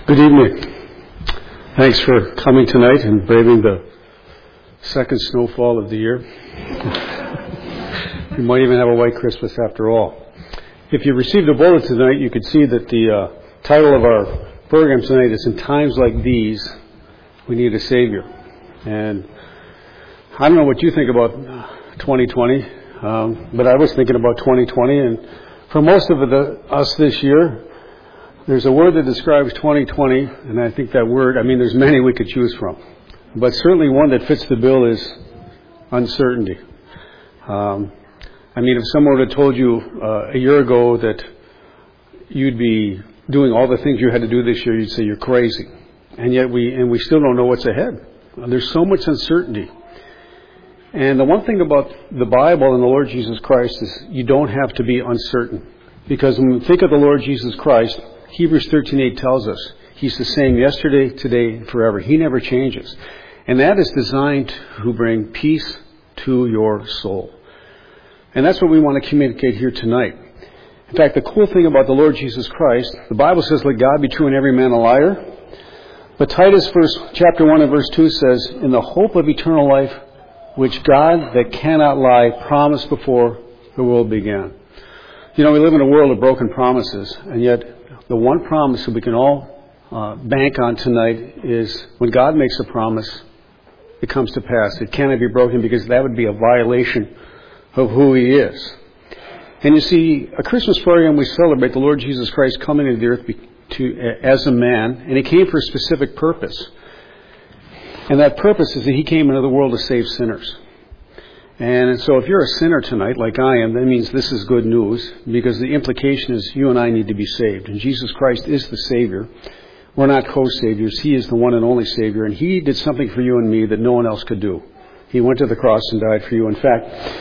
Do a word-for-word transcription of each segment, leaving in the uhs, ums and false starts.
Good evening. Thanks for coming tonight and braving the second snowfall of the year. You might even have a white Christmas after all. If you received a bulletin tonight, you could see that the uh, title of our program tonight is "In Times Like These, We Need a Savior." And I don't know what you think about twenty twenty, um, but I was thinking about twenty twenty, and for most of the, us this year, there's a word that describes twenty twenty, and I think that word, I mean, there's many we could choose from. But certainly one that fits the bill is uncertainty. Um, I mean, if someone would have told you uh, a year ago that you'd be doing all the things you had to do this year, you'd say you're crazy. And yet we, and we still don't know what's ahead. There's so much uncertainty. And the one thing about the Bible and the Lord Jesus Christ is you don't have to be uncertain. Because when we think of the Lord Jesus Christ, Hebrews thirteen eight tells us He's the same yesterday, today, and forever. He never changes. And that is designed to bring peace to your soul. And that's what we want to communicate here tonight. In fact, the cool thing about the Lord Jesus Christ, the Bible says, "Let God be true and every man a liar." But Titus verse, chapter one and verse two says, "In the hope of eternal life, which God that cannot lie promised before the world began." You know, we live in a world of broken promises, and yet the one promise that we can all uh, bank on tonight is when God makes a promise, it comes to pass. It cannot be broken because that would be a violation of who He is. And you see, a Christmas program, we celebrate the Lord Jesus Christ coming into the earth to, as a man, and He came for a specific purpose. And that purpose is that He came into the world to save sinners. And so if you're a sinner tonight, like I am, that means this is good news, because the implication is you and I need to be saved. And Jesus Christ is the Savior. We're not co-saviors. He is the one and only Savior. And He did something for you and me that no one else could do. He went to the cross and died for you. In fact,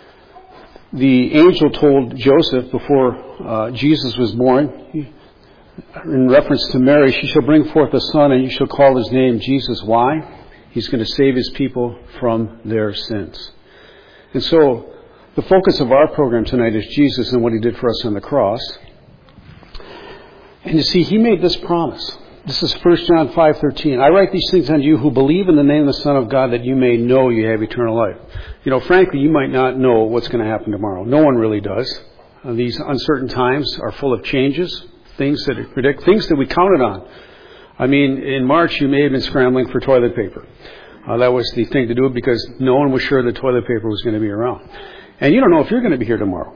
the angel told Joseph before uh, Jesus was born, in reference to Mary, "She shall bring forth a son, and you shall call his name Jesus." Why? He's going to save His people from their sins. And so, the focus of our program tonight is Jesus and what He did for us on the cross. And you see, He made this promise. This is First John five thirteen. "I write these things unto you who believe in the name of the Son of God, that you may know you have eternal life." You know, frankly, you might not know what's going to happen tomorrow. No one really does. Uh, these uncertain times are full of changes, things that predict, things that we counted on. I mean, in March, you may have been scrambling for toilet paper. Uh, that was the thing to do because no one was sure that toilet paper was going to be around. And you don't know if you're going to be here tomorrow.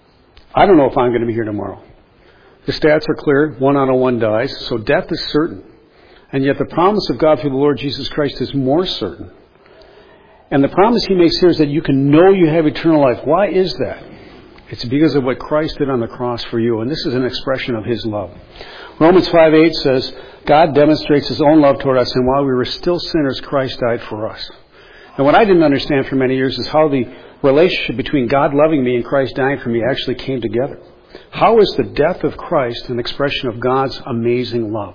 I don't know if I'm going to be here tomorrow. The stats are clear. One out of one dies. So death is certain. And yet the promise of God through the Lord Jesus Christ is more certain. And the promise He makes here is that you can know you have eternal life. Why is that? It's because of what Christ did on the cross for you. And this is an expression of His love. Romans five eight says, "God demonstrates His own love toward us, and while we were still sinners, Christ died for us." And what I didn't understand for many years is how the relationship between God loving me and Christ dying for me actually came together. How is the death of Christ an expression of God's amazing love?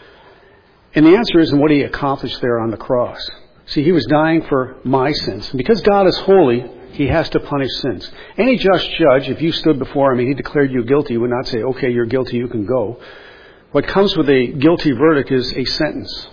And the answer is in what He accomplished there on the cross. See, He was dying for my sins. And because God is holy, He has to punish sins. Any just judge, if you stood before Him and He declared you guilty, would not say, "Okay, you're guilty, you can go." What comes with a guilty verdict is a sentence.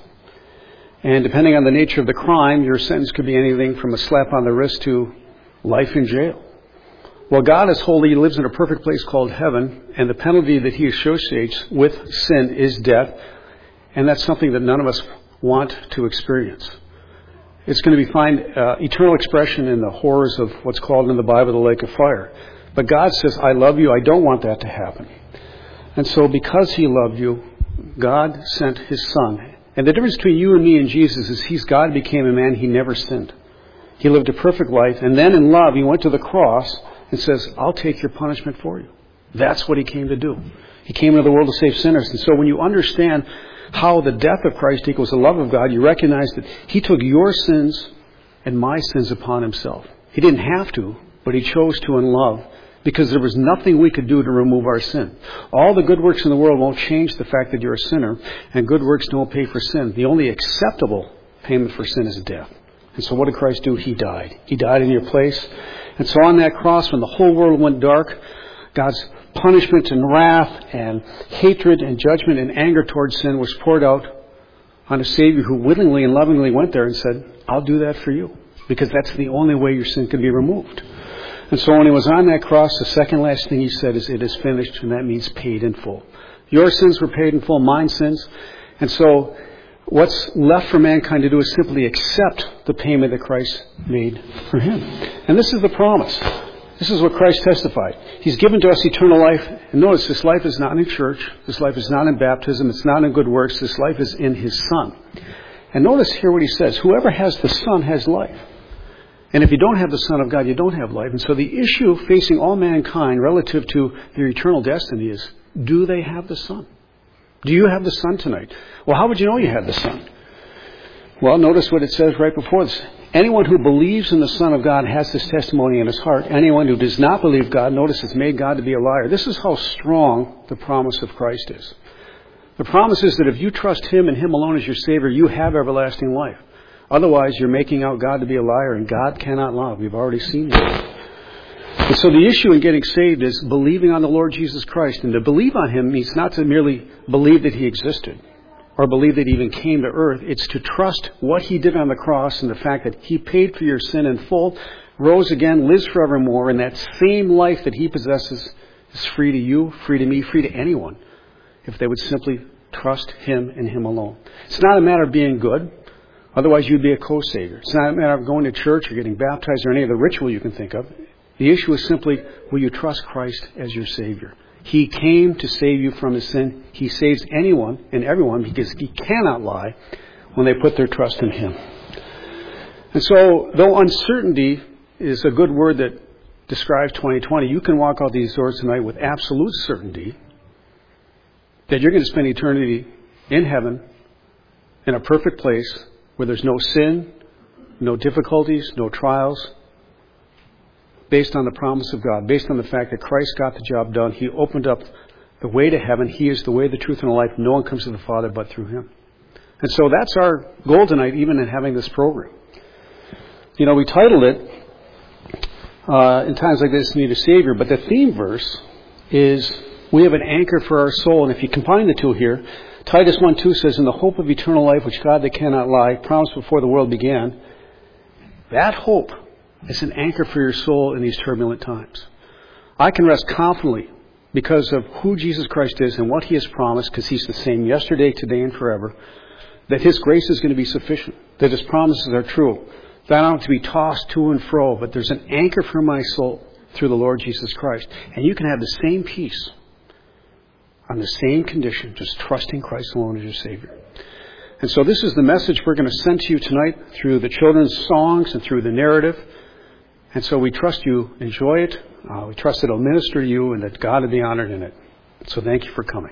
And depending on the nature of the crime, your sentence could be anything from a slap on the wrist to life in jail. Well, God is holy. He lives in a perfect place called heaven. And the penalty that He associates with sin is death. And that's something that none of us want to experience. It's going to be find uh, eternal expression in the horrors of what's called in the Bible the lake of fire. But God says, "I love you. I don't want that to happen." And so because He loved you, God sent His Son. And the difference between you and me and Jesus is He's God became a man. He never sinned. He lived a perfect life. And then in love, He went to the cross and says, "I'll take your punishment for you." That's what He came to do. He came into the world to save sinners. And so when you understand how the death of Christ equals the love of God, you recognize that He took your sins and my sins upon Himself. He didn't have to, but He chose to in love. Because there was nothing we could do to remove our sin. All the good works in the world won't change the fact that you're a sinner, and good works don't pay for sin. The only acceptable payment for sin is death. And so what did Christ do? He died. He died in your place. And so on that cross, when the whole world went dark, God's punishment and wrath and hatred and judgment and anger towards sin was poured out on a Savior who willingly and lovingly went there and said, I'll do that for you, because that's the only way your sin can be removed. And so when he was on that cross, the second last thing he said is, it is finished, and that means paid in full. Your sins were paid in full, mine sins. And so what's left for mankind to do is simply accept the payment that Christ made for him. And this is the promise. This is what Christ testified. He's given to us eternal life. And notice, this life is not in church. This life is not in baptism. It's not in good works. This life is in his Son. And notice here what he says. Whoever has the Son has life. And if you don't have the Son of God, you don't have life. And so the issue facing all mankind relative to their eternal destiny is, do they have the Son? Do you have the Son tonight? Well, how would you know you have the Son? Well, notice what it says right before this. Anyone who believes in the Son of God has this testimony in his heart. Anyone who does not believe God, notice it's made God to be a liar. This is how strong the promise of Christ is. The promise is that if you trust him and him alone as your Savior, you have everlasting life. Otherwise, you're making out God to be a liar, and God cannot lie. We've already seen that. And so the issue in getting saved is believing on the Lord Jesus Christ. And to believe on him means not to merely believe that he existed or believe that he even came to earth. It's to trust what he did on the cross and the fact that he paid for your sin in full, rose again, lives forevermore, and that same life that he possesses is free to you, free to me, free to anyone, if they would simply trust him and him alone. It's not a matter of being good. Otherwise, you'd be a co-savior. It's not a matter of going to church or getting baptized or any other ritual you can think of. The issue is simply, will you trust Christ as your Savior? He came to save you from his sin. He saves anyone and everyone because he cannot lie when they put their trust in him. And so, though uncertainty is a good word that describes twenty twenty, you can walk out these doors tonight with absolute certainty that you're going to spend eternity in heaven in a perfect place where there's no sin, no difficulties, no trials, based on the promise of God, based on the fact that Christ got the job done. He opened up the way to heaven. He is the way, the truth, and the life. No one comes to the Father but through him. And so that's our goal tonight, even in having this program. You know, we titled it, uh, in times like this, Need a Savior, but the theme verse is, we have an anchor for our soul. And if you combine the two here, Titus one two says, in the hope of eternal life, which God that cannot lie, promised before the world began. That hope is an anchor for your soul in these turbulent times. I can rest confidently because of who Jesus Christ is and what he has promised, because he's the same yesterday, today, and forever, that his grace is going to be sufficient, that his promises are true, that I don't have to be tossed to and fro, but there's an anchor for my soul through the Lord Jesus Christ. And you can have the same peace on the same condition, just trusting Christ alone as your Savior. And so this is the message we're going to send to you tonight through the children's songs and through the narrative. And so we trust you enjoy it. Uh, we trust it'll minister to you and that God will be honored in it. So thank you for coming.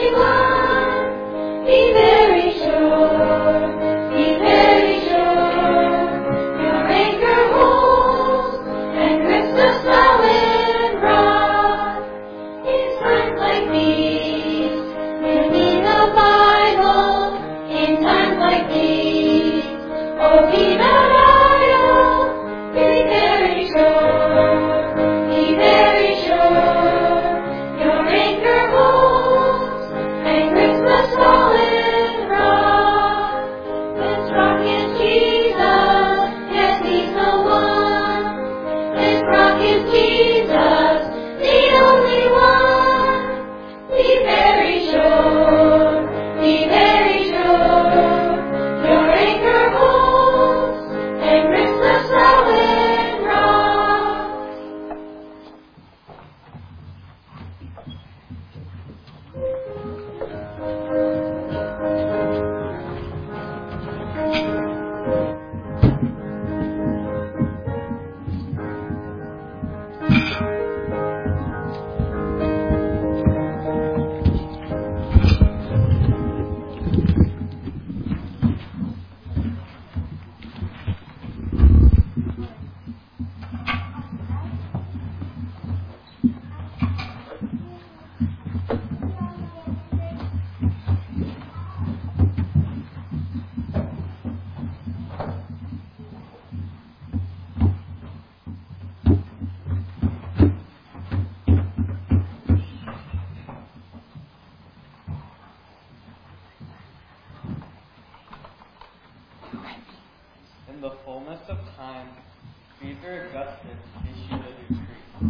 In the fullness of time, Caesar Augustus issued a decree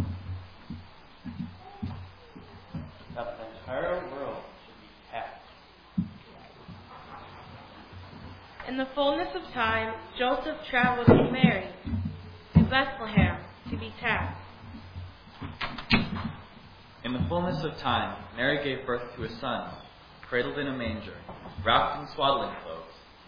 that the entire world should be taxed. In the fullness of time, Joseph traveled with Mary to Bethlehem to be taxed. In the fullness of time, Mary gave birth to a son, cradled in a manger, wrapped in swaddling clothes.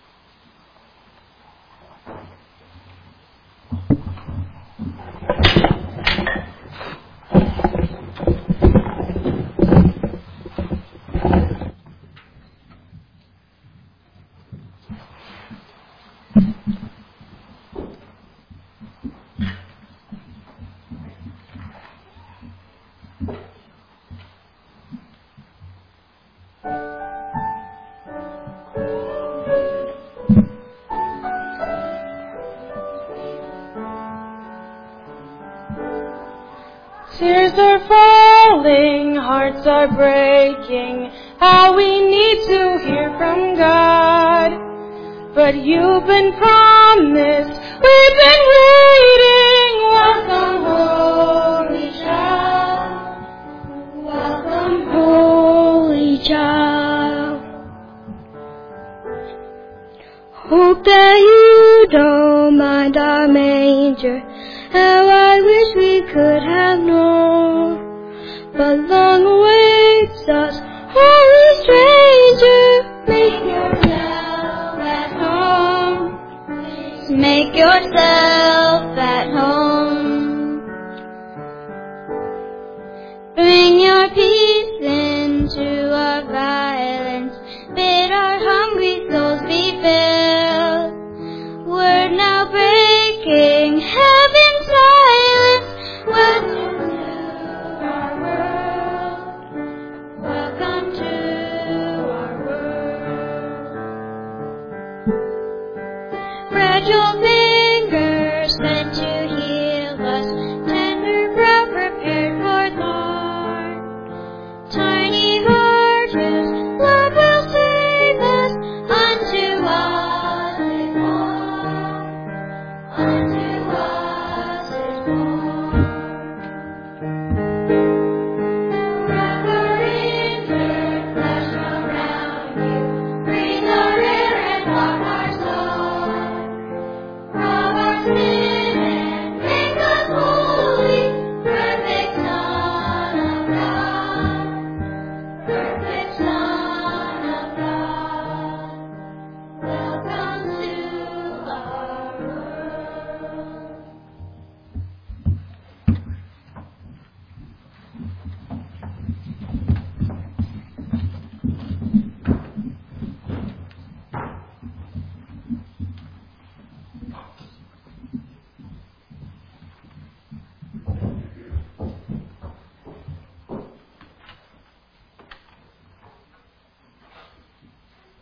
Tears are falling, hearts are breaking, how we need to hear from God. But you've been promised, we've been waiting. Welcome, Holy Child. Welcome, Holy Child. Hope that you don't mind our manger. How I wish we could have known, but long awaits us, holy stranger. Make yourself at home. Make yourself at home. Bring your peace into our violence. Bid our hungry souls be filled. Word now breaking, heaven. Welcome to our world. Welcome to our world. Fragile fingers sent to heal us, tender brow prepared for thorn. Tiny heart whose love will save us, unto us is born. Unto us is born.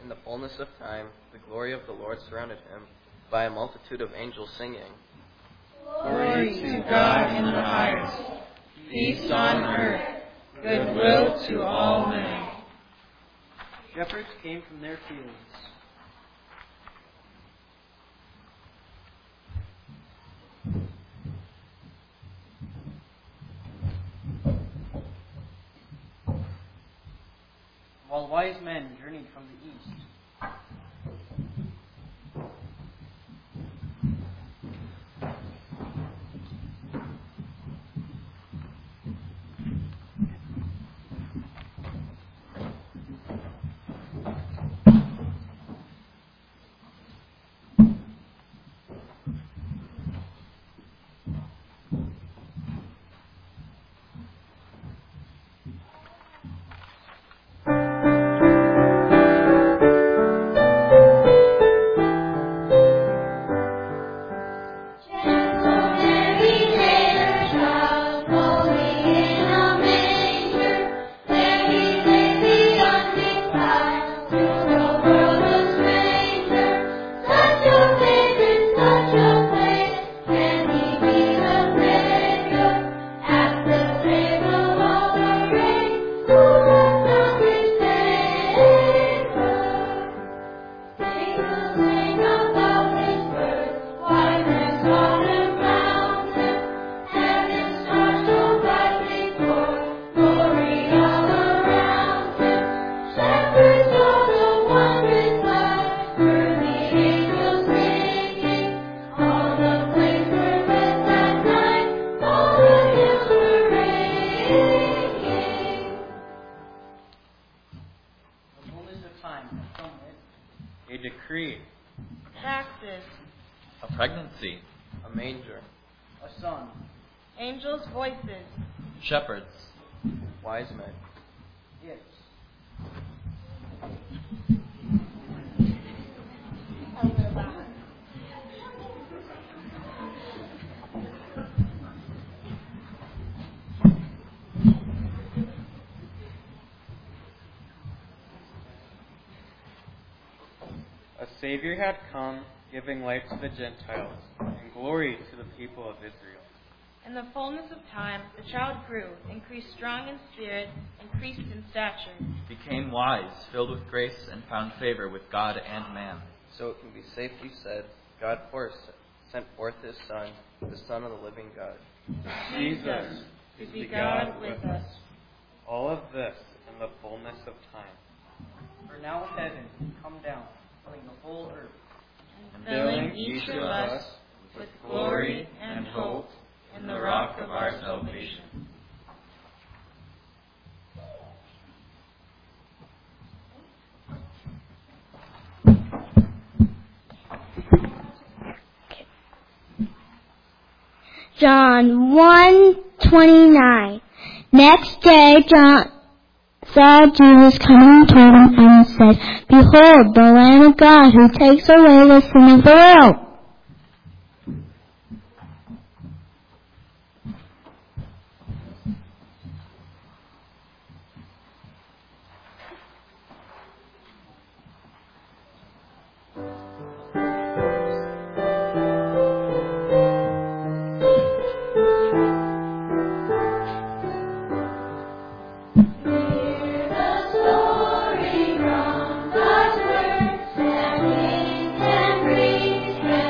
In the fullness of time, the glory of the Lord surrounded him by a multitude of angels singing, Glory to God in the highest, peace on earth, goodwill to all men. Shepherds came from their fields. While wise men journeyed from the east. A decree. Taxes. A pregnancy. a manger, A son. Angels' voices. Shepherds. wise men, Gifts. A Savior had come, giving life to the Gentiles, and glory to the people of Israel. In the fullness of time, the child grew, increased strong in spirit, increased in stature. Became wise, filled with grace, and found favor with God and man. So it can be safely said, God first sent forth his Son, the Son of the living God. Jesus to be God with us. All of this in the fullness of time. For now heaven come down, filling the whole earth, And filling each of us with glory and hope in the rock of our salvation. John one twenty-nine. Next day, John saw Jesus coming toward him and said, Behold, the Lamb of God who takes away the sin of the world. Hear the story from God's word, that we can reach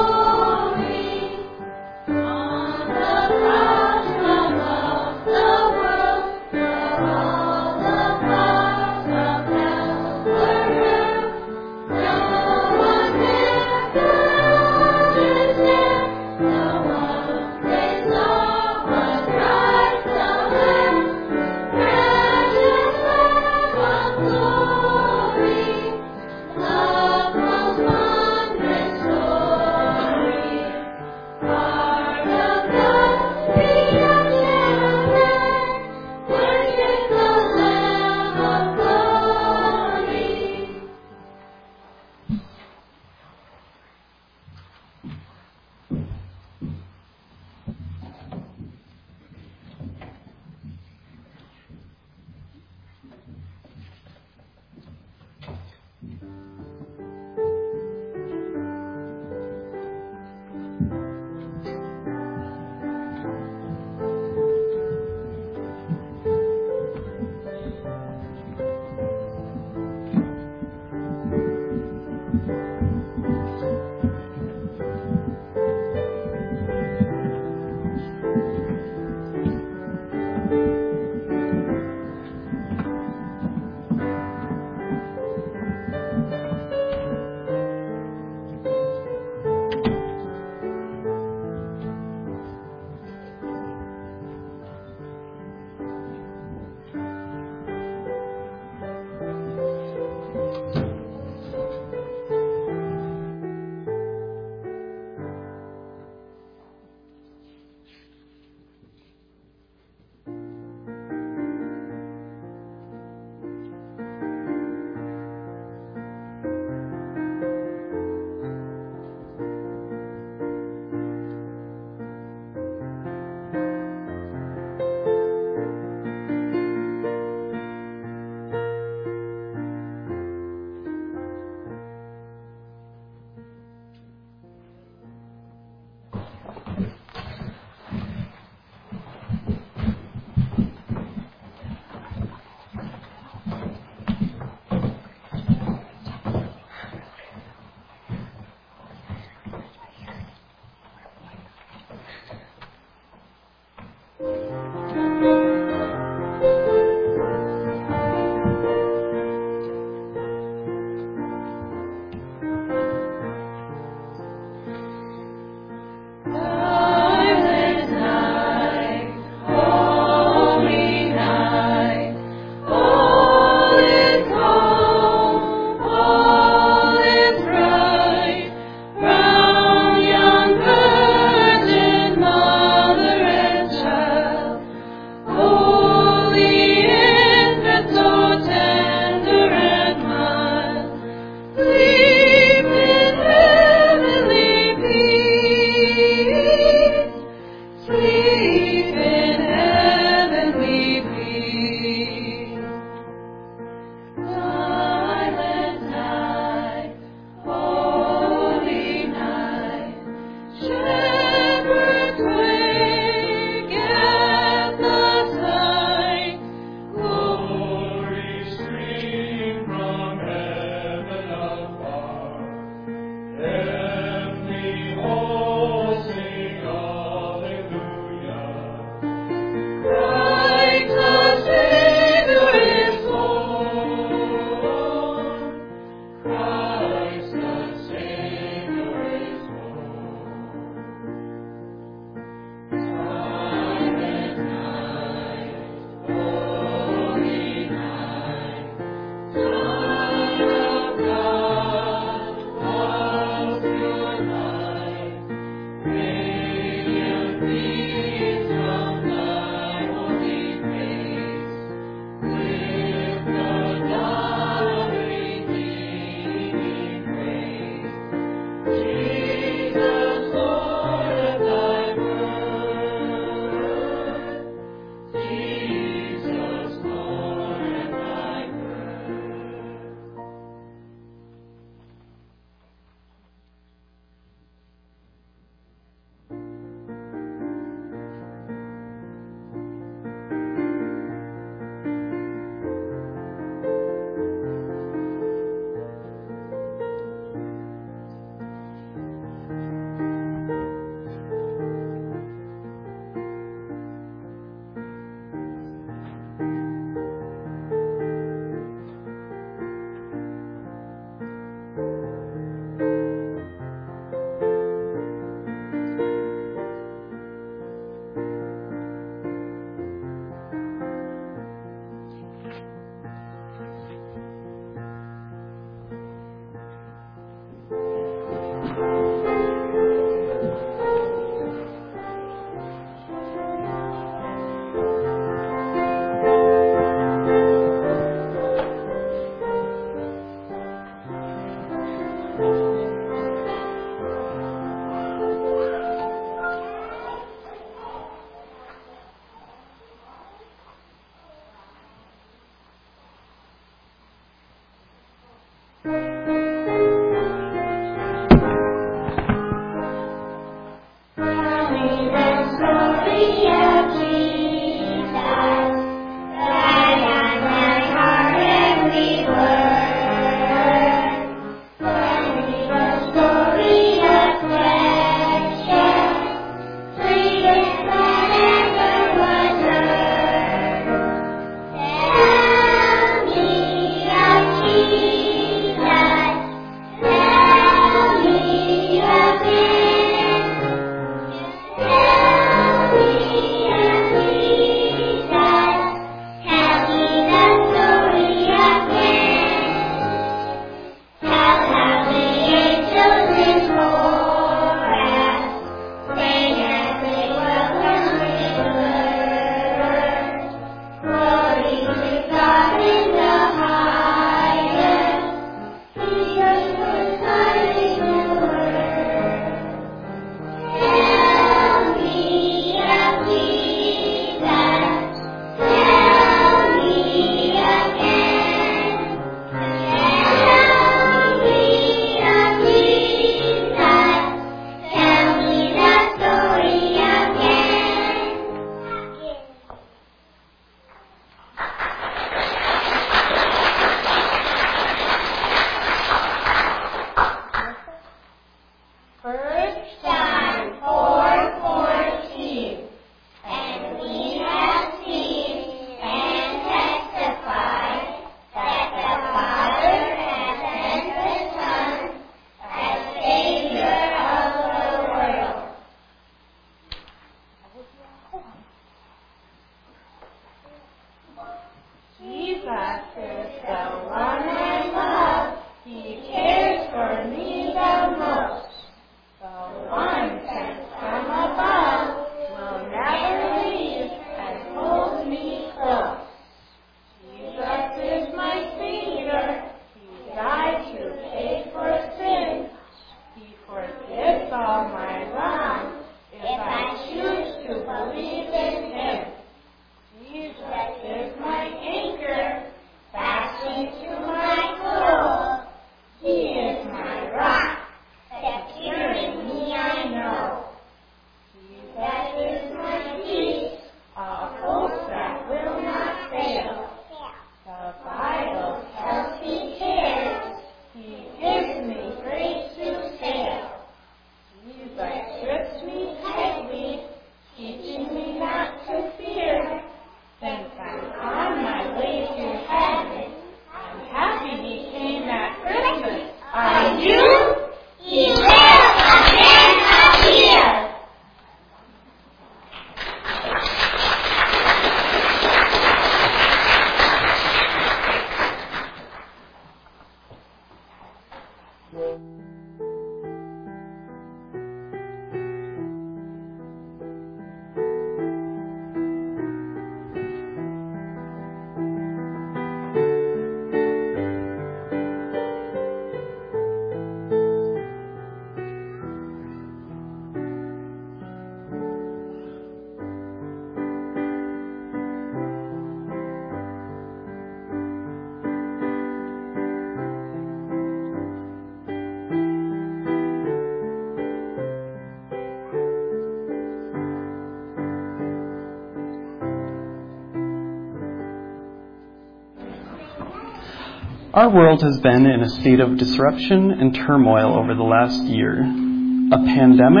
Our world has been in a state of disruption and turmoil over the last year. A pandemic,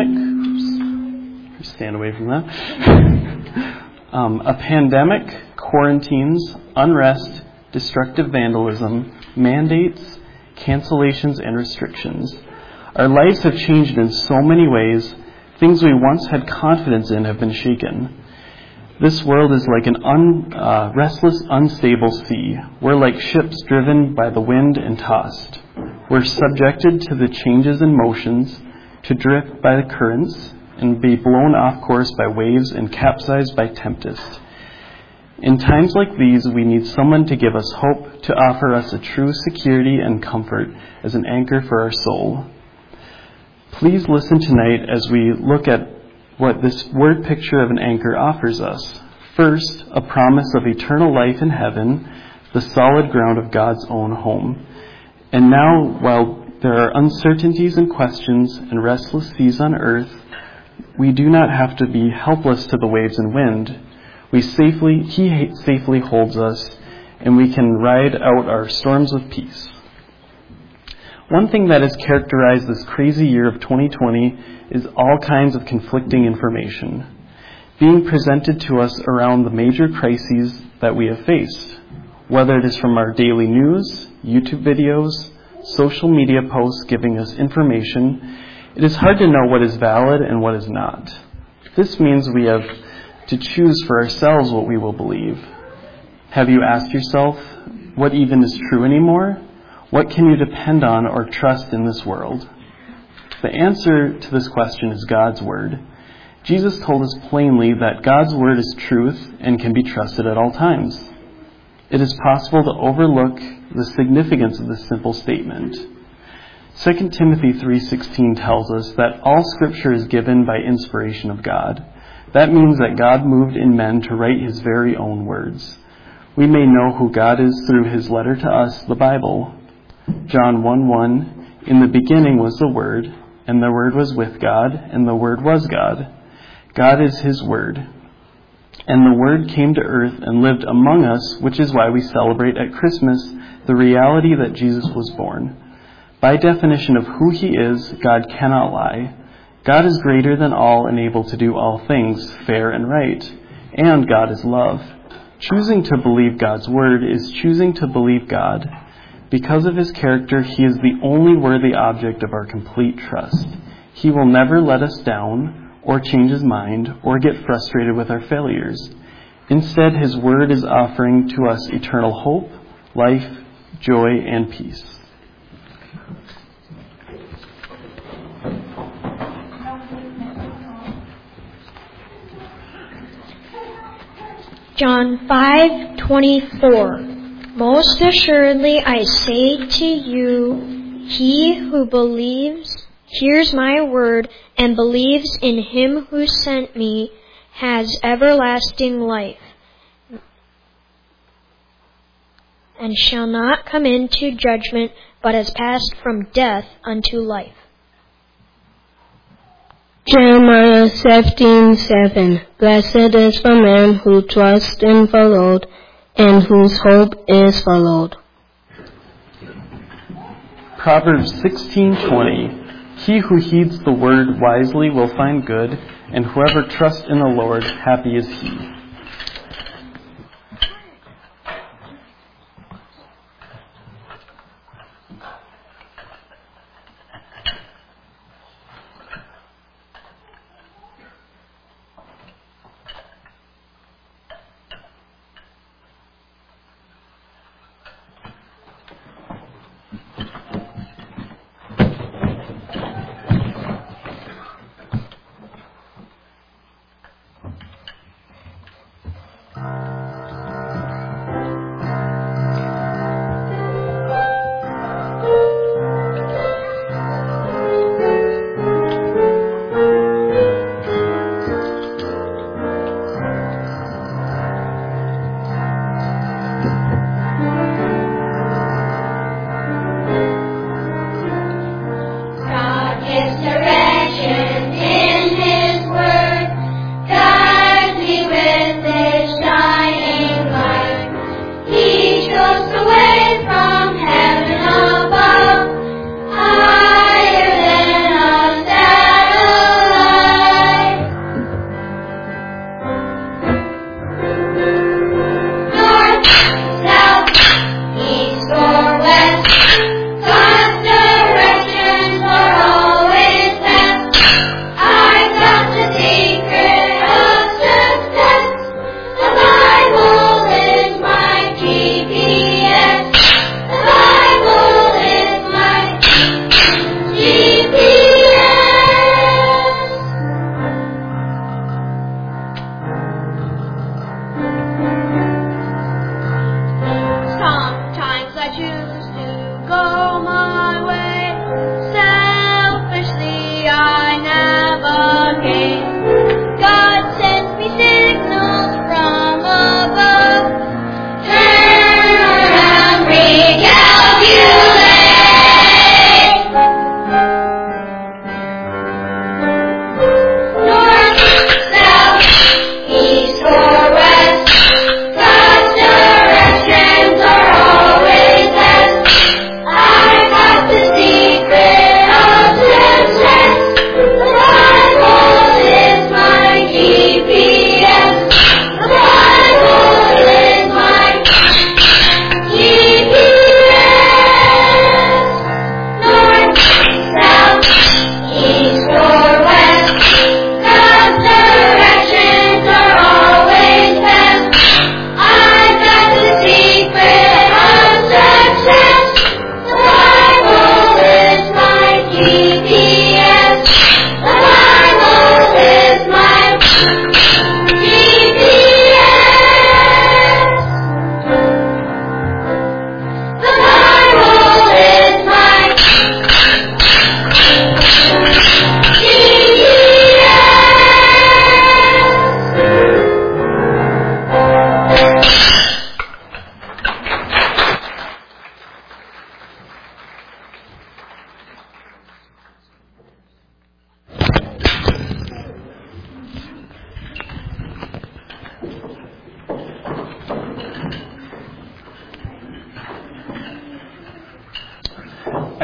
oops, stand away from that. um, a pandemic, quarantines, unrest, destructive vandalism, mandates, cancellations, and restrictions. Our lives have changed in so many ways. Things we once had confidence in have been shaken. This world is like an un, uh, restless, unstable sea. We're like ships driven by the wind and tossed. We're subjected to the changes in motions, to drift by the currents, and be blown off course by waves and capsized by tempest. In times like these, we need someone to give us hope, to offer us a true security and comfort as an anchor for our soul. Please listen tonight as we look at what this word picture of an anchor offers us. First, a promise of eternal life in heaven, the solid ground of God's own home. And now, while there are uncertainties and questions and restless seas on earth, we do not have to be helpless to the waves and wind. We safely, He safely holds us, and we can ride out our storms with peace. One thing that has characterized this crazy year of twenty twenty is all kinds of conflicting information being presented to us around the major crises that we have faced, whether it is from our daily news, YouTube videos, social media posts giving us information. It is hard to know what is valid and what is not. This means we have to choose for ourselves what we will believe. Have you asked yourself, what even is true anymore? What can you depend on or trust in this world? The answer to this question is God's Word. Jesus told us plainly that God's Word is truth and can be trusted at all times. It is possible to overlook the significance of this simple statement. Second Timothy three sixteen tells us that all Scripture is given by inspiration of God. That means that God moved in men to write His very own words. We may know who God is through His letter to us, the Bible. John one one, in the beginning was the Word, and the Word was with God, and the Word was God. God is His Word. And the Word came to earth and lived among us, which is why we celebrate at Christmas the reality that Jesus was born. By definition of who He is, God cannot lie. God is greater than all and able to do all things, fair and right. And God is love. Choosing to believe God's Word is choosing to believe God. Because of His character, He is the only worthy object of our complete trust. He will never let us down, or change His mind, or get frustrated with our failures. Instead, His Word is offering to us eternal hope, life, joy, and peace. John five twenty-four. Most assuredly I say to you, he who believes, hears my word, and believes in Him who sent me, has everlasting life, and shall not come into judgment, but has passed from death unto life. Jeremiah seventeen seven. Blessed is the man who trusts in the Lord, and whose hope is the Lord. Proverbs sixteen twenty. He who heeds the word wisely will find good, and whoever trusts in the Lord, happy is he.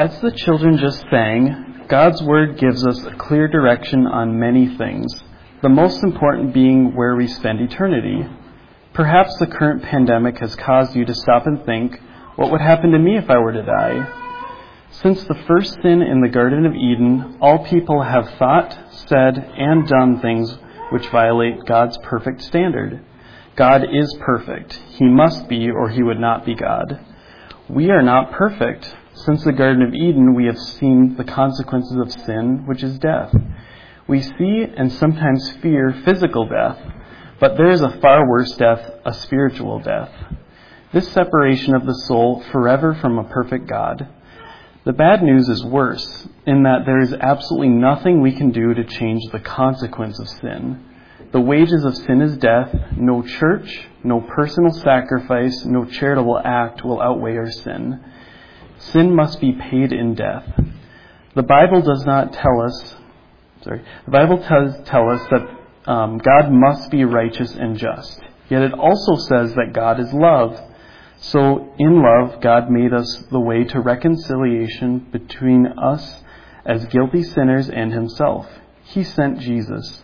As the children just sang, God's Word gives us a clear direction on many things, the most important being where we spend eternity. Perhaps the current pandemic has caused you to stop and think, what would happen to me if I were to die? Since the first sin in the Garden of Eden, all people have thought, said, and done things which violate God's perfect standard. God is perfect. He must be, or he would not be God. We are not perfect. Since the Garden of Eden, we have seen the consequences of sin, which is death. We see and sometimes fear physical death, but there is a far worse death, a spiritual death. This separation of the soul forever from a perfect God. The bad news is worse, in that there is absolutely nothing we can do to change the consequence of sin. The wages of sin is death. No church, no personal sacrifice, no charitable act will outweigh our sin. Sin must be paid in death. The Bible does not tell us, sorry, the Bible does tell us that um, God must be righteous and just. Yet it also says that God is love. So in love, God made us the way to reconciliation between us as guilty sinners and himself. He sent Jesus.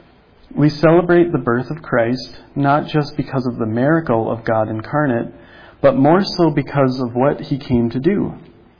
We celebrate the birth of Christ, not just because of the miracle of God incarnate, but more so because of what he came to do.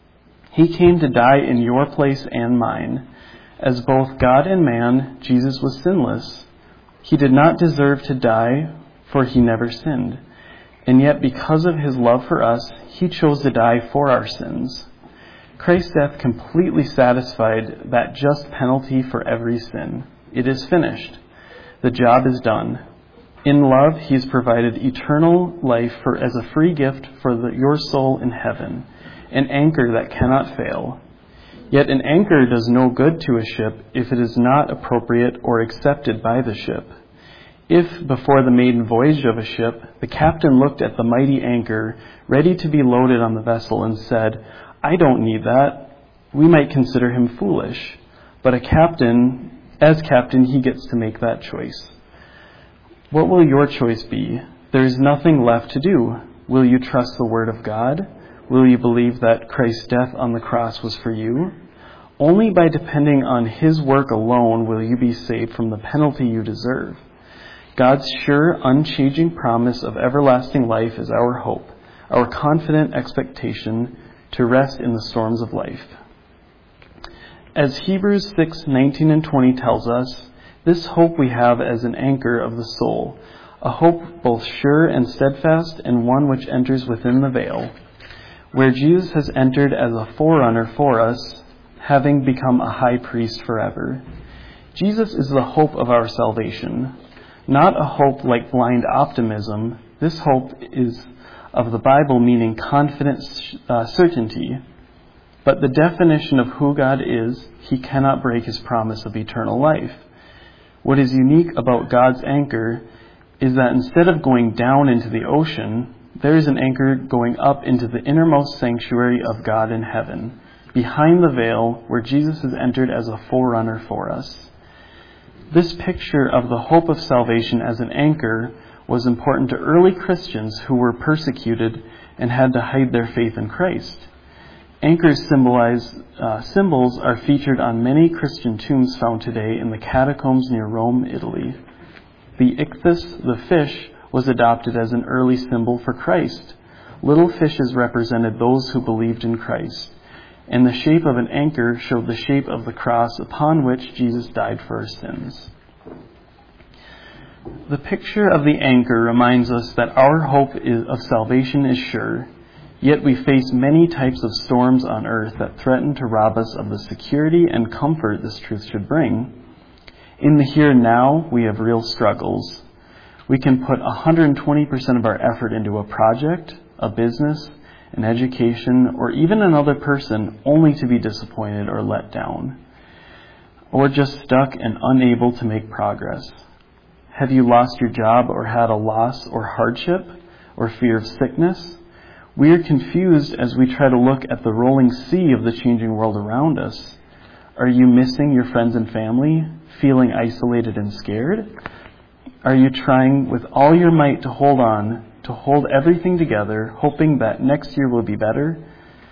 He came to die in your place and mine. As both God and man, Jesus was sinless. He did not deserve to die, for he never sinned. And yet, because of his love for us, he chose to die for our sins. Christ's death completely satisfied that just penalty for every sin. It is finished. The job is done. In love, he has provided eternal life for as a free gift for the, your soul in heaven, an anchor that cannot fail. Yet an anchor does no good to a ship if it is not appropriate or accepted by the ship. If, before the maiden voyage of a ship, the captain looked at the mighty anchor, ready to be loaded on the vessel, and said, I don't need that, we might consider him foolish. But a captain, as captain, he gets to make that choice. What will your choice be? There is nothing left to do. Will you trust the word of God? Will you believe that Christ's death on the cross was for you? Only by depending on his work alone will you be saved from the penalty you deserve. God's sure, unchanging promise of everlasting life is our hope, our confident expectation to rest in the storms of life. As Hebrews six nineteen and twenty tells us, this hope we have as an anchor of the soul, a hope both sure and steadfast, and one which enters within the veil, where Jesus has entered as a forerunner for us, having become a high priest forever. Jesus is the hope of our salvation. Not a hope like blind optimism. This hope is of the Bible, meaning confident uh, certainty. But the definition of who God is, he cannot break his promise of eternal life. What is unique about God's anchor is that instead of going down into the ocean, there is an anchor going up into the innermost sanctuary of God in heaven, behind the veil where Jesus has entered as a forerunner for us. This picture of the hope of salvation as an anchor was important to early Christians who were persecuted and had to hide their faith in Christ. Anchors symbolize, uh, symbols are featured on many Christian tombs found today in the catacombs near Rome, Italy. The ichthus, the fish, was adopted as an early symbol for Christ. Little fishes represented those who believed in Christ, and the shape of an anchor showed the shape of the cross upon which Jesus died for our sins. The picture of the anchor reminds us that our hope of salvation is sure, yet we face many types of storms on earth that threaten to rob us of the security and comfort this truth should bring. In the here and now, we have real struggles. We can put one hundred twenty percent of our effort into a project, a business, an education, or even another person, only to be disappointed or let down, or just stuck and unable to make progress. Have you lost your job or had a loss or hardship or fear of sickness? We are confused as we try to look at the rolling sea of the changing world around us. Are you missing your friends and family, feeling isolated and scared? Are you trying with all your might to hold on, to hold everything together, hoping that next year will be better?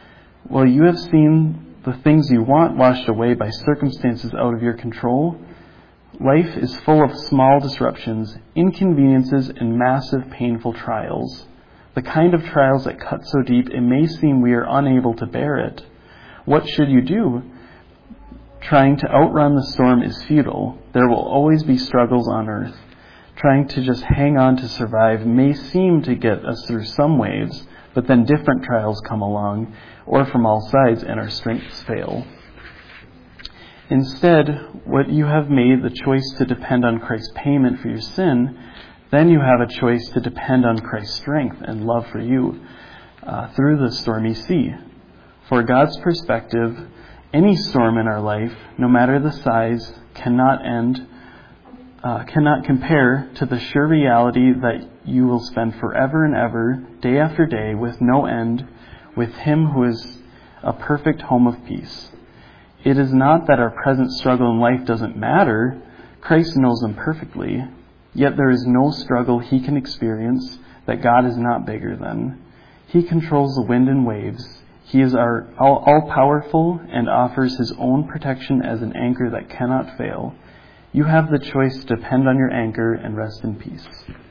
Well, you have seen the things you want washed away by circumstances out of your control. Life is full of small disruptions, inconveniences, and massive painful trials. The kind of trials that cut so deep it may seem we are unable to bear it. What should you do? Trying to outrun the storm is futile. There will always be struggles on earth. Trying to just hang on to survive may seem to get us through some waves, but then different trials come along, or from all sides, and our strengths fail. Instead, what you have made the choice to depend on Christ's payment for your sin, then you have a choice to depend on Christ's strength and love for you uh, through the stormy sea. For God's perspective, any storm in our life, no matter the size, cannot end, uh, cannot compare to the sure reality that you will spend forever and ever, day after day, with no end, with Him who is a perfect home of peace. It is not that our present struggle in life doesn't matter. Christ knows them perfectly. Yet there is no struggle He can experience that God is not bigger than. He controls the wind and waves. He is our all, all-powerful and offers His own protection as an anchor that cannot fail. You have the choice to depend on your anchor and rest in peace.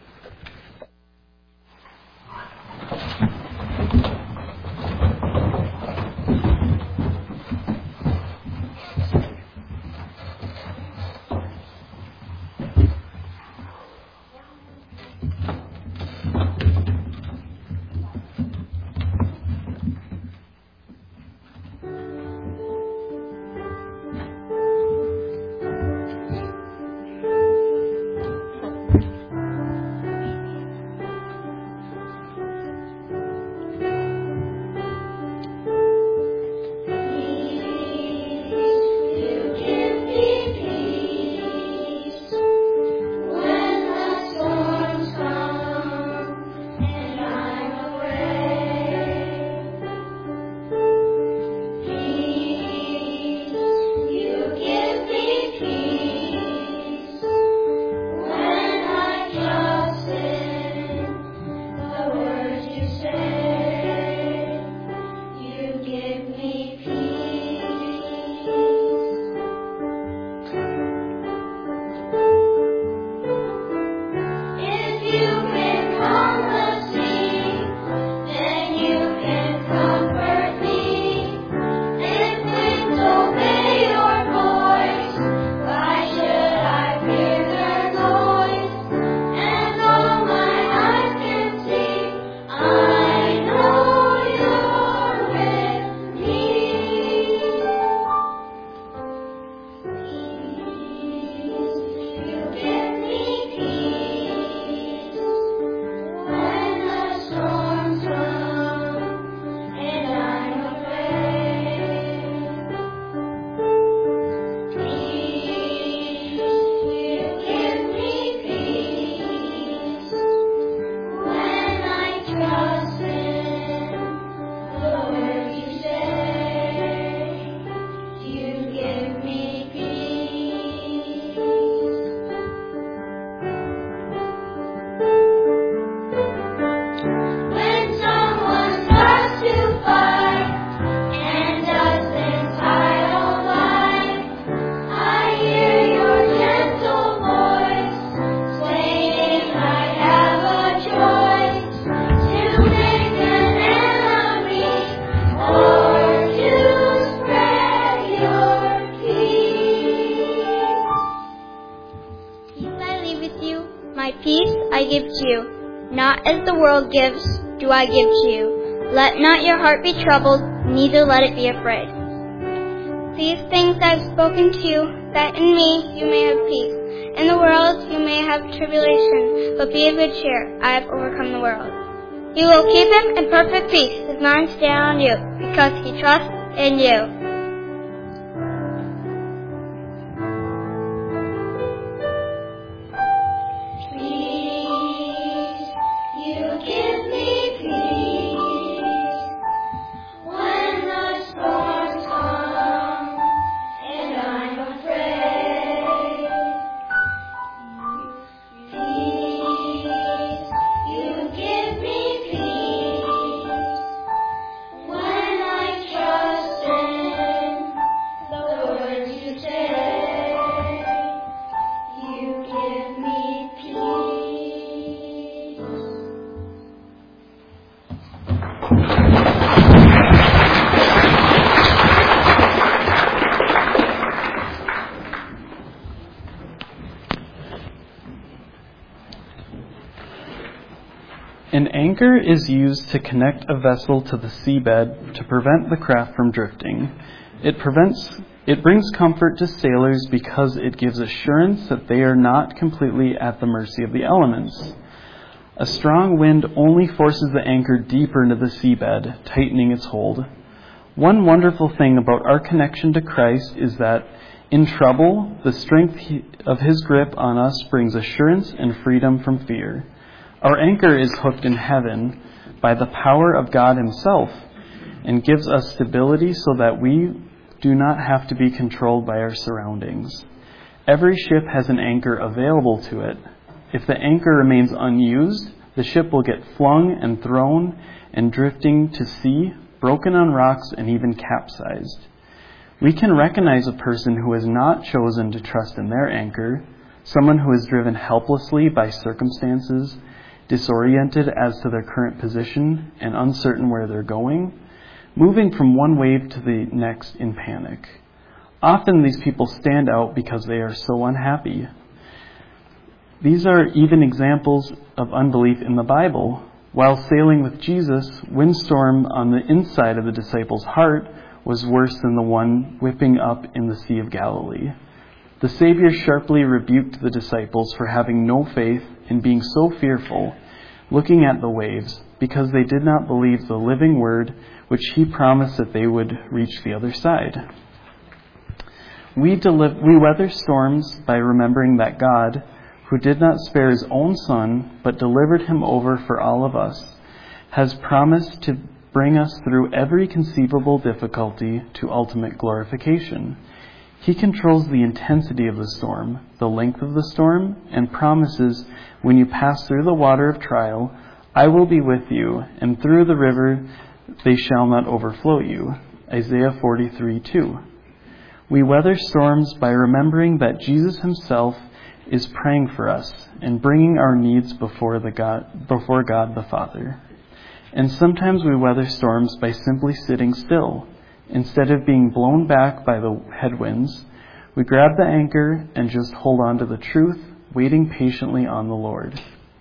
Not as the world gives, do I give to you. Let not your heart be troubled, neither let it be afraid. These things I have spoken to you, that in me you may have peace. In the world you may have tribulation, but be of good cheer. I have overcome the world. You will keep him in perfect peace, his mind stayed on you, because he trusts in you. Try anchor is used to connect a vessel to the seabed to prevent the craft from drifting. It prevents, it brings comfort to sailors because it gives assurance that they are not completely at the mercy of the elements. A strong wind only forces the anchor deeper into the seabed, tightening its hold. One wonderful thing about our connection to Christ is that in trouble, the strength of his grip on us brings assurance and freedom from fear. Our anchor is hooked in heaven by the power of God himself and gives us stability so that we do not have to be controlled by our surroundings. Every ship has an anchor available to it. If the anchor remains unused, the ship will get flung and thrown and drifting to sea, broken on rocks, and even capsized. We can recognize a person who has not chosen to trust in their anchor, someone who is driven helplessly by circumstances, disoriented as to their current position, and uncertain where they're going, moving from one wave to the next in panic. Often these people stand out because they are so unhappy. These are even examples of unbelief in the Bible. While sailing with Jesus, windstorm on the inside of the disciples' heart was worse than the one whipping up in the Sea of Galilee. The Savior sharply rebuked the disciples for having no faith and being so fearful, looking at the waves, because they did not believe the living word which he promised that they would reach the other side. We, deli- we weather storms by remembering that God, who did not spare his own Son, but delivered him over for all of us, has promised to bring us through every conceivable difficulty to ultimate glorification. He controls the intensity of the storm, the length of the storm, and promises, when you pass through the water of trial, I will be with you, and through the river they shall not overflow you. Isaiah forty-three two. We weather storms by remembering that Jesus himself is praying for us and bringing our needs before the God, before God the Father. And sometimes we weather storms by simply sitting still. Instead of being blown back by the headwinds, we grab the anchor and just hold on to the truth, waiting patiently on the Lord.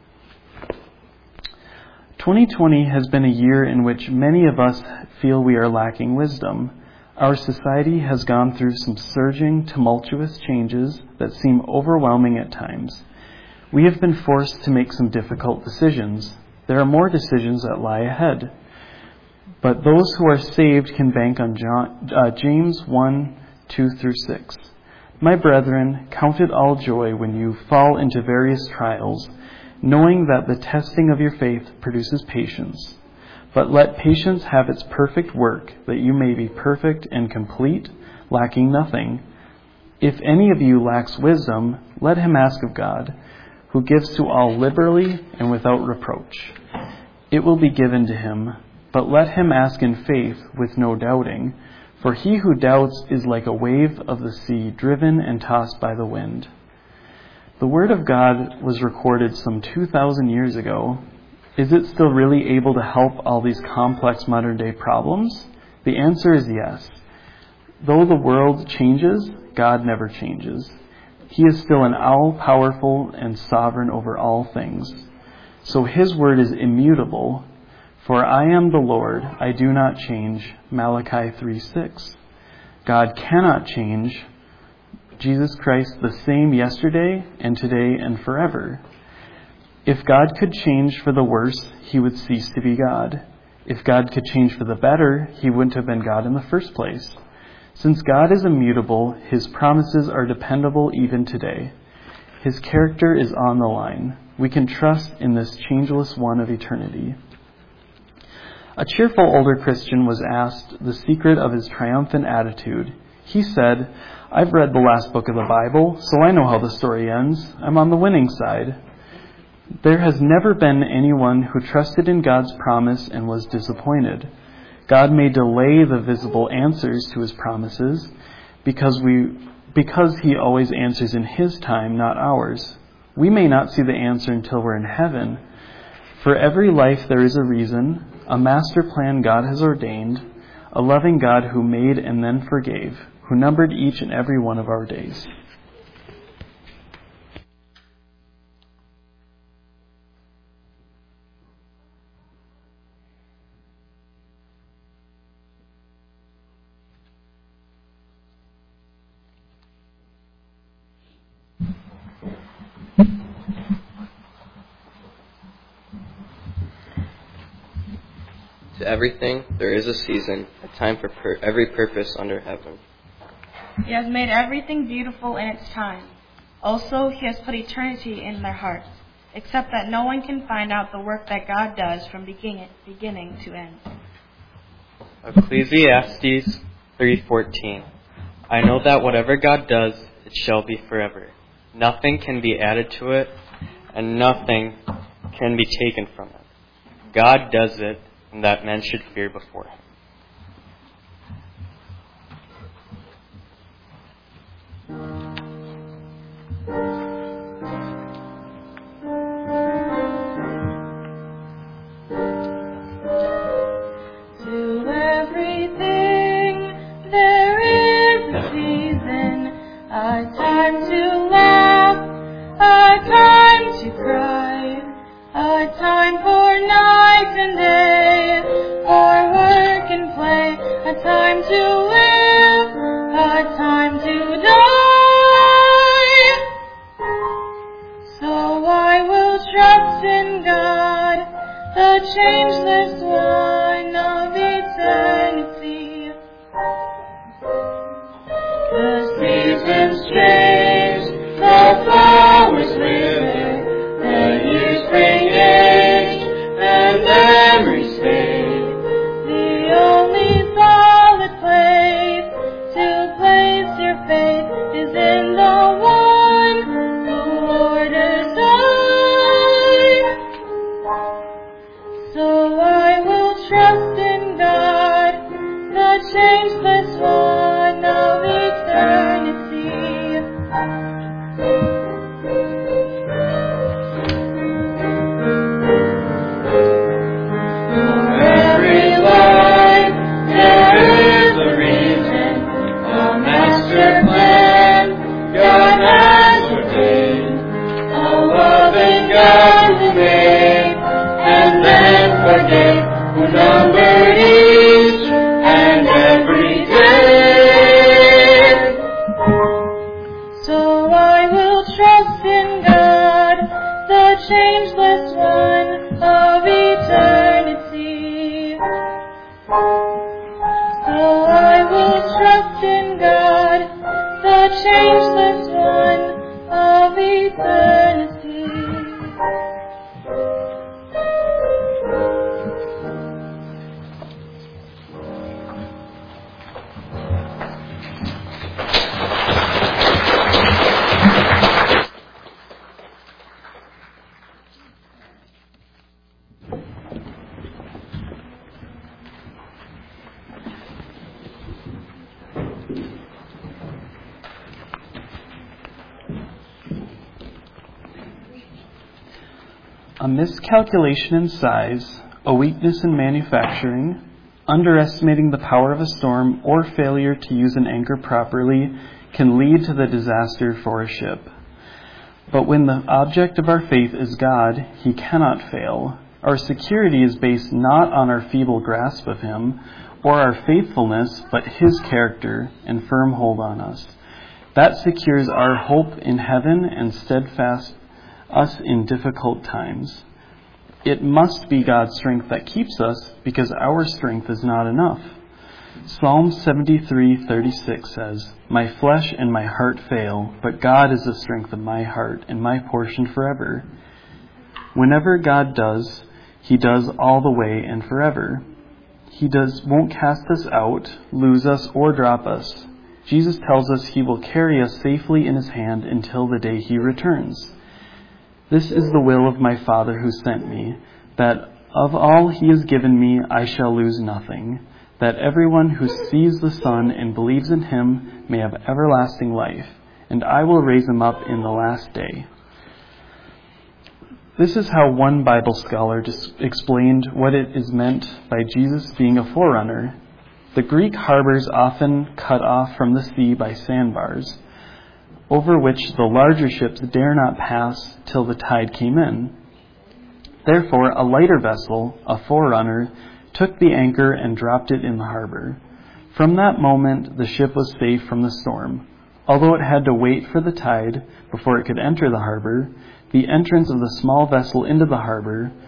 twenty twenty has been a year in which many of us feel we are lacking wisdom. Our society has gone through some surging, tumultuous changes that seem overwhelming at times. We have been forced to make some difficult decisions. There are more decisions that lie ahead. But those who are saved can bank on John, uh, James one, two through six. My brethren, count it all joy when you fall into various trials, knowing that the testing of your faith produces patience. But let patience have its perfect work, that you may be perfect and complete, lacking nothing. If any of you lacks wisdom, let him ask of God, who gives to all liberally and without reproach. It will be given to him, but let him ask in faith with no doubting, for he who doubts is like a wave of the sea driven and tossed by the wind. The Word of God was recorded some two thousand years ago. Is it still really able to help all these complex modern-day problems? The answer is yes. Though the world changes, God never changes. He is still an all-powerful and sovereign over all things. So his word is immutable. For I am the Lord, I do not change. Malachi three six. God cannot change. Jesus Christ the same yesterday and today and forever. If God could change for the worse, he would cease to be God. If God could change for the better, he wouldn't have been God in the first place. Since God is immutable, his promises are dependable even today. His character is on the line. We can trust in this changeless one of eternity. A cheerful older Christian was asked the secret of his triumphant attitude. He said, I've read the last book of the Bible, so I know how the story ends. I'm on the winning side. There has never been anyone who trusted in God's promise and was disappointed. God may delay the visible answers to his promises because we because he always answers in his time, not ours. We may not see the answer until we're in heaven. For every life there is a reason, a master plan God has ordained, a loving God who made and then forgave, who numbered each and every one of our days. To everything there is a season, a time for per- every purpose under heaven. He has made everything beautiful in its time. Also, He has put eternity in their hearts, except that no one can find out the work that God does from beginning, beginning to end. Ecclesiastes three fourteen. I know that whatever God does, it shall be forever. Nothing can be added to it, and nothing can be taken from it. God does it, and that men should fear before Him. To everything there is a season, a time to laugh, a time to cry, a time for night and day, for work and play, a time to live, a time to die. So I will trust in God, the changeless one of eternity. The seasons change, the flowers wither, the years bring age, and memories fade. The only solid place to place your faith is in the one who orders time. So I will trust in God, the changeless one of eternity. For every life there is a reason, a master plan God has ordained, a loving God who made and then forgave, who numbered each and every day. So I will trust in God, the changeless one of eternity. So I will trust in God, the changeless one of eternity. A miscalculation in size, a weakness in manufacturing, underestimating the power of a storm, or failure to use an anchor properly can lead to the disaster for a ship. But when the object of our faith is God, He cannot fail. Our security is based not on our feeble grasp of Him or our faithfulness, but His character and firm hold on us. That secures our hope in heaven and steadfast us in difficult times. It must be God's strength that keeps us, because our strength is not enough. Psalm seventy-three thirty-six says, "My flesh and my heart fail, but God is the strength of my heart and my portion forever." Whenever God does, He does all the way and forever. He does won't cast us out, lose us, or drop us. Jesus tells us He will carry us safely in His hand until the day He returns. This is the will of my Father who sent me, that of all He has given me I shall lose nothing, that everyone who sees the Son and believes in Him may have everlasting life, and I will raise him up in the last day. This is how one Bible scholar just explained what it is meant by Jesus being a forerunner. The Greek harbors often cut off from the sea by sandbars, over which the larger ships dare not pass till the tide came in. Therefore, a lighter vessel, a forerunner, took the anchor and dropped it in the harbor. From that moment, the ship was safe from the storm. Although it had to wait for the tide before it could enter the harbor, the entrance of the small vessel into the harbor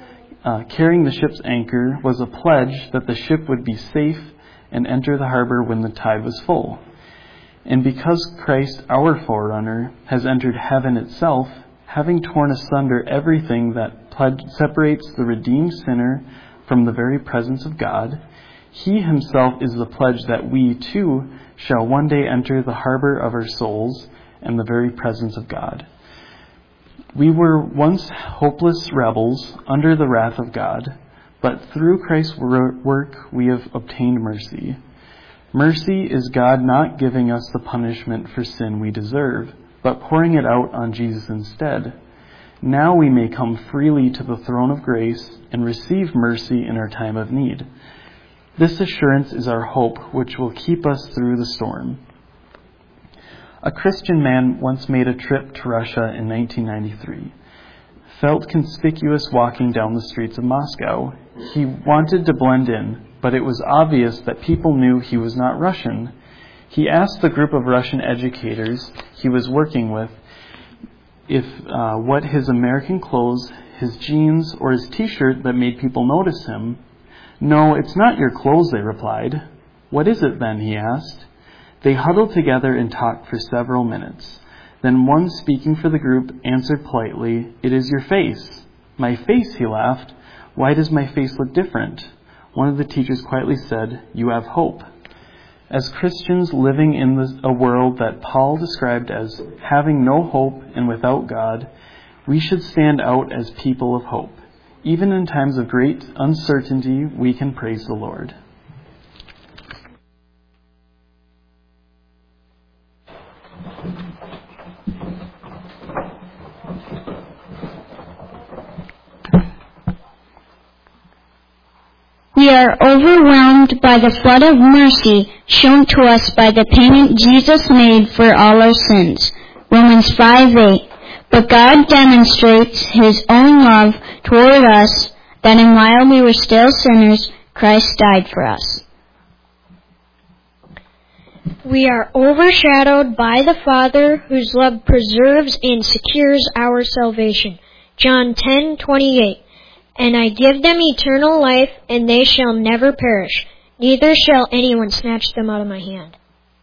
uh, carrying the ship's anchor was a pledge that the ship would be safe and enter the harbor when the tide was full. And because Christ, our forerunner, has entered heaven itself, having torn asunder everything that pledge, separates the redeemed sinner from the very presence of God, he himself is the pledge that we, too, shall one day enter the harbor of our souls and the very presence of God. We were once hopeless rebels under the wrath of God, but through Christ's work we have obtained mercy. Mercy is God not giving us the punishment for sin we deserve, but pouring it out on Jesus instead. Now we may come freely to the throne of grace and receive mercy in our time of need. This assurance is our hope, which will keep us through the storm. A Christian man once made a trip to Russia in nineteen ninety-three. Felt conspicuous walking down the streets of Moscow. He wanted to blend in, but it was obvious that people knew he was not Russian. He asked the group of Russian educators he was working with if uh, what his American clothes, his jeans, or his t-shirt that made people notice him. "No, it's not your clothes," they replied. "What is it then?" he asked. They huddled together and talked for several minutes. Then one, speaking for the group, answered politely, "It is your face." "My face?" he laughed. "Why does my face look different?" One of the teachers quietly said, "You have hope." As Christians living in the, a world that Paul described as having no hope and without God, we should stand out as people of hope. Even in times of great uncertainty, we can praise the Lord. We are overwhelmed by the flood of mercy shown to us by the payment Jesus made for all our sins. Romans five eight. But God demonstrates His own love toward us, that in while we were still sinners, Christ died for us. We are overshadowed by the Father, whose love preserves and secures our salvation. John ten twenty-eight. And I give them eternal life, and they shall never perish, neither shall anyone snatch them out of my hand.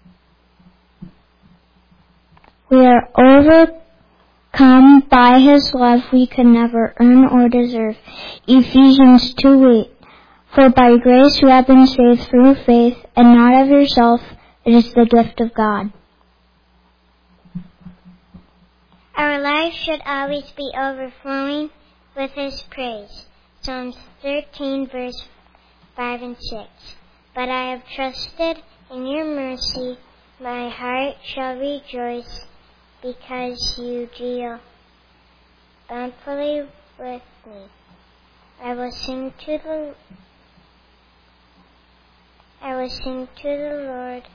We are overcome by His love we could never earn or deserve. Ephesians two eight. For by grace you have been saved through faith, and not of yourself, it is the gift of God. Our life should always be overflowing with His praise. Psalms thirteen, verse five and six. But I have trusted in your mercy. My heart shall rejoice, because you deal bountifully with me. I will sing to the I will sing to the Lord.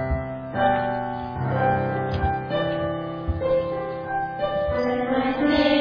With me.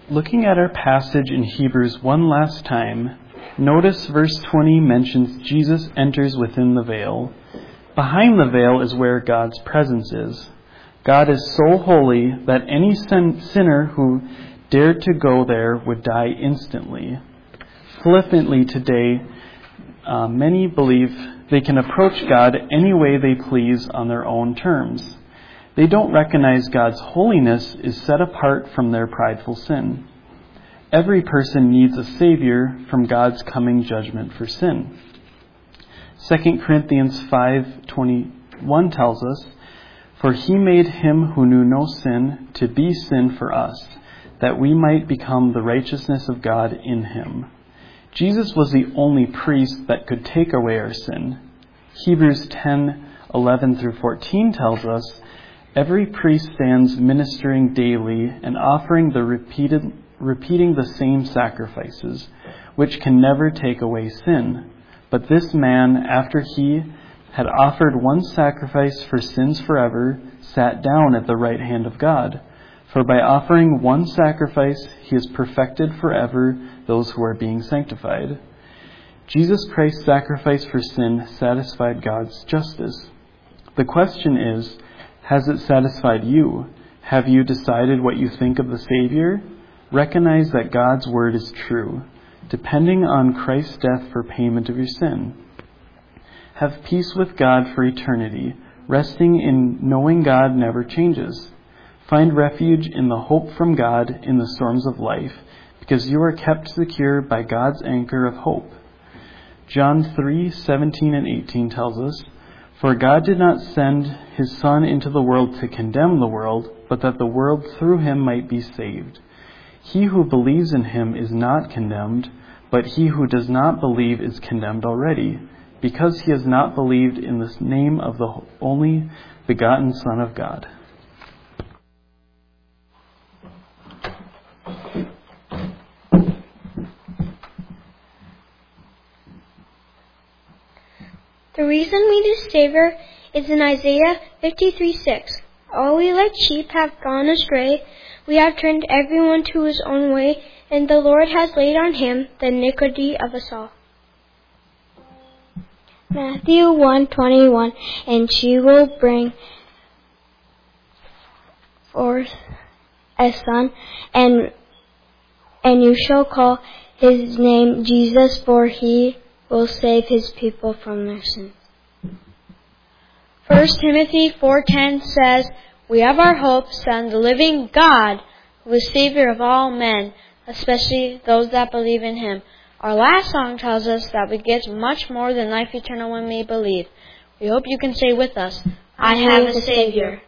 looking at our passage in Hebrews one last time, notice verse twenty mentions Jesus enters within the veil. Behind the veil is where God's presence is. God is so holy that any sin- sinner who dared to go there would die instantly. Flippantly today, uh, many believe they can approach God any way they please on their own terms. They don't recognize God's holiness is set apart from their prideful sin. Every person needs a Savior from God's coming judgment for sin. Second Corinthians five twenty-one tells us, "For he made him who knew no sin to be sin for us, that we might become the righteousness of God in him." Jesus was the only priest that could take away our sin. Hebrews ten eleven through fourteen tells us, "Every priest stands ministering daily and offering the repeated, repeating the same sacrifices, which can never take away sin. But this man, after he had offered one sacrifice for sins forever, sat down at the right hand of God. For by offering one sacrifice, he has perfected forever those who are being sanctified." Jesus Christ's sacrifice for sin satisfied God's justice. The question is, has it satisfied you? Have you decided what you think of the Savior? Recognize that God's word is true, depending on Christ's death for payment of your sin. Have peace with God for eternity, resting in knowing God never changes. Find refuge in the hope from God in the storms of life, because you are kept secure by God's anchor of hope. John three seventeen and eighteen tells us, "For God did not send his Son into the world to condemn the world, but that the world through him might be saved. He who believes in him is not condemned, but he who does not believe is condemned already, because he has not believed in the name of the only begotten Son of God." The reason we need a Savior is in Isaiah fifty-three six. "All we like sheep have gone astray. We have turned everyone to his own way, and the Lord has laid on him the iniquity of us all." Matthew one twenty-one, "And she will bring forth a son, and and you shall call his name Jesus, for he will save his people from their sins." First Timothy four ten says, "We have our hopes on the living God, who is Savior of all men, especially those that believe in him." Our last song tells us that we get much more than life eternal when we believe. We hope you can say with us, "I have a Savior."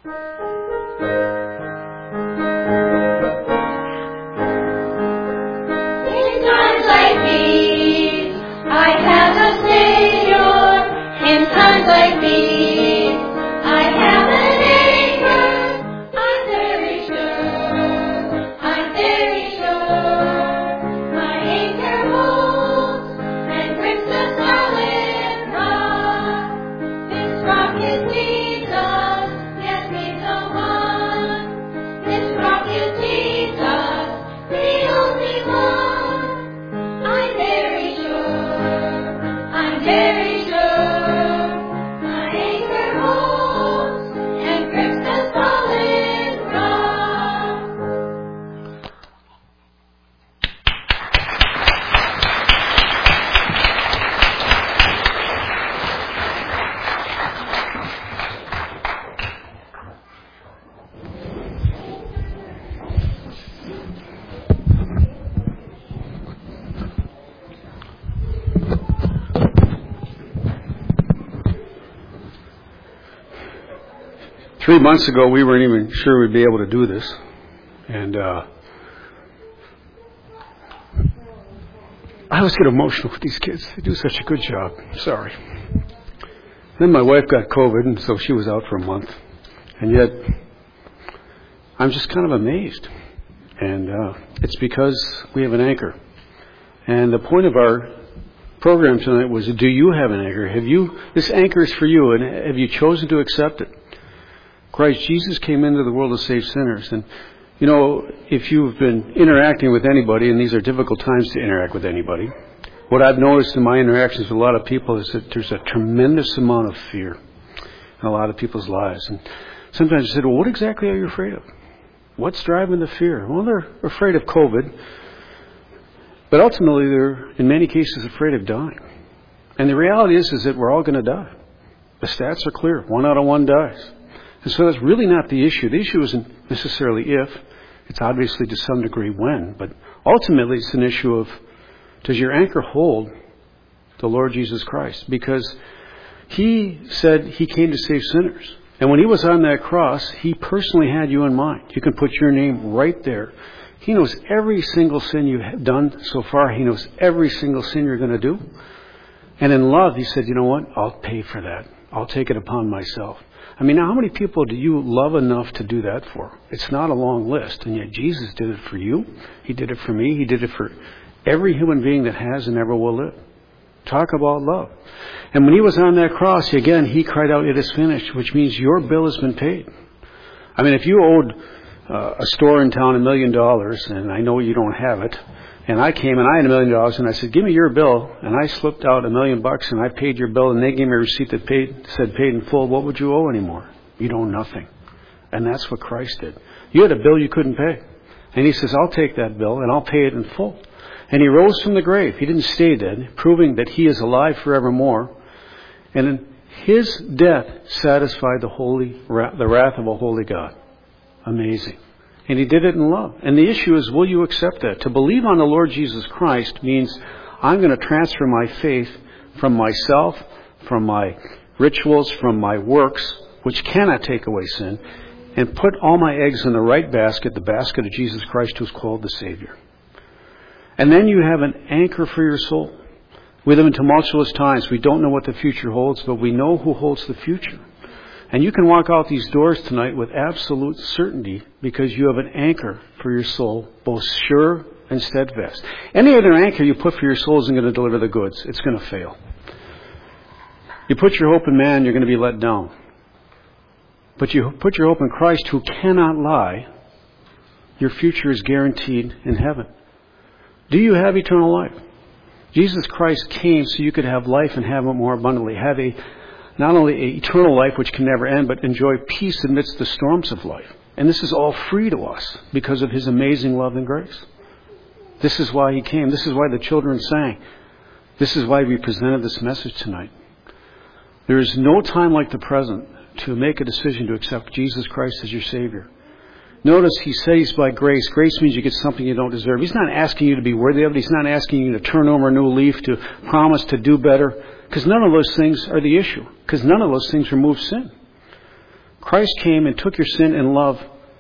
In times like these, I have a Savior. In times like these, I have an anchor. I'm very sure. I'm very sure. My anchor holds and grips the solid rock. This rock is Jesus. Yes, He's the one. This rock is Jesus, the only one. I'm very sure. I'm very sure. My anchor holds and grips the solid rock. Three months ago, we weren't even sure we'd be able to do this. And uh, I always get emotional with these kids. They do such a good job. Sorry. Then my wife got COVID, and so she was out for a month. And yet, I'm just kind of amazed. And uh, it's because we have an anchor. And the point of our program tonight was, do you have an anchor? Have you? This anchor is for you, and have you chosen to accept it? Christ Jesus came into the world to save sinners. And, you know, if you've been interacting with anybody, and these are difficult times to interact with anybody, what I've noticed in my interactions with a lot of people is that there's a tremendous amount of fear in a lot of people's lives. And sometimes you say, well, what exactly are you afraid of? What's driving the fear? Well, they're afraid of COVID. But ultimately, they're, in many cases, afraid of dying. And the reality is, is that we're all going to die. The stats are clear. One out of one dies. And so that's really not the issue. The issue isn't necessarily if. It's obviously to some degree when. But ultimately, it's an issue of, does your anchor hold the Lord Jesus Christ? Because He said He came to save sinners. And when He was on that cross, He personally had you in mind. You can put your name right there. He knows every single sin you've done so far. He knows every single sin you're going to do. And in love, He said, you know what? I'll pay for that. I'll take it upon myself. I mean, how many people do you love enough to do that for? It's not a long list. And yet Jesus did it for you. He did it for me. He did it for every human being that has and ever will live. Talk about love. And when He was on that cross, again, He cried out, it is finished, which means your bill has been paid. I mean, if you owed uh, a store in town a million dollars, and I know you don't have it, and I came and I had a million dollars, and I said, give me your bill, and I slipped out a million bucks, and I paid your bill, and they gave me a receipt that paid, said paid in full, what would you owe anymore? You'd owe nothing. And that's what Christ did. You had a bill you couldn't pay. And He says, I'll take that bill, and I'll pay it in full. And He rose from the grave. He didn't stay dead, proving that He is alive forevermore. And in His death satisfied the holy, the wrath of a holy God. Amazing. And He did it in love. And the issue is, will you accept that? To believe on the Lord Jesus Christ means I'm going to transfer my faith from myself, from my rituals, from my works, which cannot take away sin, and put all my eggs in the right basket, the basket of Jesus Christ, who's called the Savior. And then you have an anchor for your soul. We live in tumultuous times. We don't know what the future holds, but we know who holds the future. And you can walk out these doors tonight with absolute certainty because you have an anchor for your soul, both sure and steadfast. Any other anchor you put for your soul isn't going to deliver the goods. It's going to fail. You put your hope in man, you're going to be let down. But you put your hope in Christ, who cannot lie, your future is guaranteed in heaven. Do you have eternal life? Jesus Christ came so you could have life and have it more abundantly. Have a not only an eternal life which can never end, but enjoy peace amidst the storms of life. And this is all free to us because of His amazing love and grace. This is why He came. This is why the children sang. This is why we presented this message tonight. There is no time like the present to make a decision to accept Jesus Christ as your Savior. Notice He says by grace. Grace means you get something you don't deserve. He's not asking you to be worthy of it. He's not asking you to turn over a new leaf, to promise to do better. Because none of those things are the issue. Because none of those things remove sin. Christ came and took your sin in love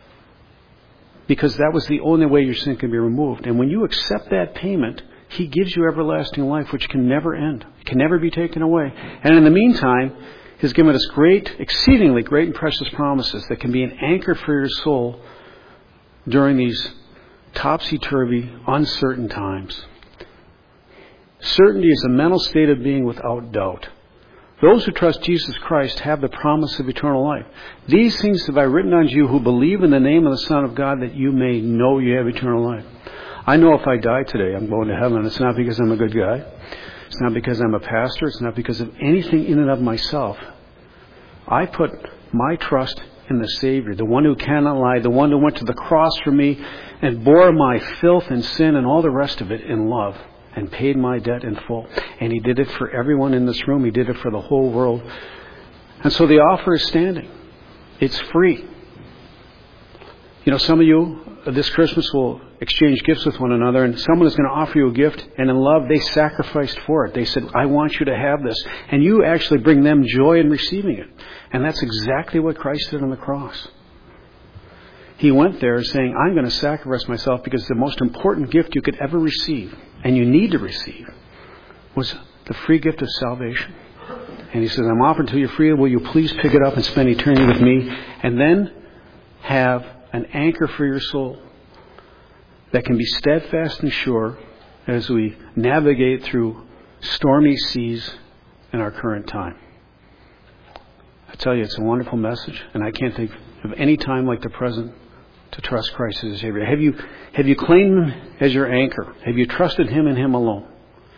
because that was the only way your sin can be removed. And when you accept that payment, He gives you everlasting life, which can never end. It can never be taken away. And in the meantime, He's given us great, exceedingly great and precious promises that can be an anchor for your soul during these topsy-turvy, uncertain times. Certainty is a mental state of being without doubt. Those who trust Jesus Christ have the promise of eternal life. These things have I written unto you who believe in the name of the Son of God, that you may know you have eternal life. I know if I die today, I'm going to heaven. It's not because I'm a good guy. It's not because I'm a pastor. It's not because of anything in and of myself. I put my trust in the Savior, the one who cannot lie, the one who went to the cross for me and bore my filth and sin and all the rest of it in love and paid my debt in full. And He did it for everyone in this room. He did it for the whole world. And so the offer is standing. It's free. You know, some of you this Christmas will exchange gifts with one another, and someone is going to offer you a gift, and in love they sacrificed for it. They said, I want you to have this. And you actually bring them joy in receiving it. And that's exactly what Christ did on the cross. He went there saying, I'm going to sacrifice myself because the most important gift you could ever receive, and you need to receive, was the free gift of salvation. And He says, I'm offering to you free. Will you please pick it up and spend eternity with me? And then have an anchor for your soul that can be steadfast and sure as we navigate through stormy seas in our current time. I tell you, it's a wonderful message, and I can't think of any time like the present to trust Christ as your Savior. Have you, have you claimed Him as your anchor? Have you trusted Him and Him alone?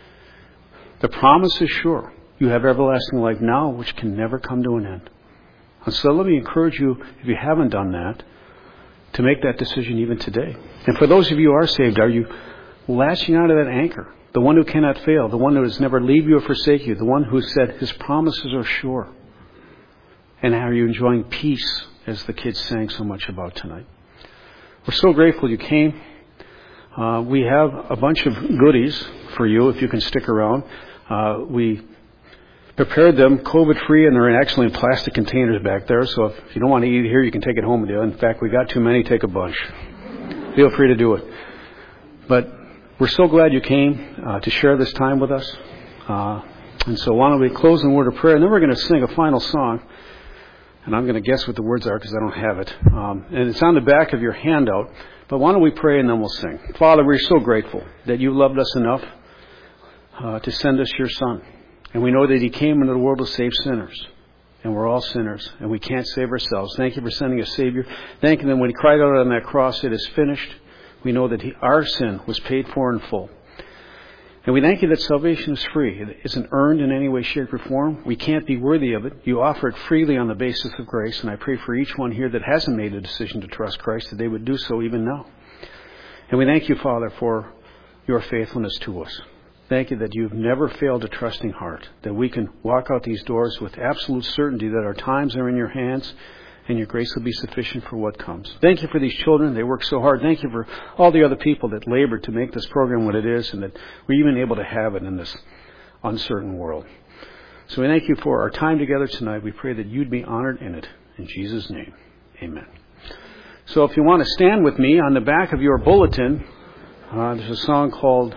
The promise is sure. You have everlasting life now, which can never come to an end. And so let me encourage you, if you haven't done that, to make that decision even today. And for those of you who are saved, are you latching onto that anchor? The one who cannot fail, the one who has never leave you or forsake you, the one who said His promises are sure. And are you enjoying peace, as the kids sang so much about tonight? We're so grateful you came. Uh, we have a bunch of goodies for you if you can stick around. Uh, we prepared them COVID-free, and they're actually in plastic containers back there. So if you don't want to eat it here, you can take it home with you. In fact, we got too many, take a bunch. Feel free to do it. But we're so glad you came uh, to share this time with us. Uh, and so why don't we close in a word of prayer, and then we're going to sing a final song. And I'm going to guess what the words are because I don't have it. Um, and it's on the back of your handout. But why don't we pray and then we'll sing. Father, we're so grateful that you loved us enough uh, to send us your Son. And we know that He came into the world to save sinners. And we're all sinners. And we can't save ourselves. Thank you for sending a Savior. Thank you that when He cried out on that cross, it is finished. We know that he, our sin was paid for in full. And we thank you that salvation is free. It isn't earned in any way, shape, or form. We can't be worthy of it. You offer it freely on the basis of grace. And I pray for each one here that hasn't made a decision to trust Christ, that they would do so even now. And we thank you, Father, for your faithfulness to us. Thank you that you've never failed a trusting heart, that we can walk out these doors with absolute certainty that our times are in your hands and your grace will be sufficient for what comes. Thank you for these children. They work so hard. Thank you for all the other people that labored to make this program what it is, and that we're even able to have it in this uncertain world. So we thank you for our time together tonight. We pray that you'd be honored in it. In Jesus' name, amen. So if you want to stand with me, on the back of your bulletin, uh, there's a song called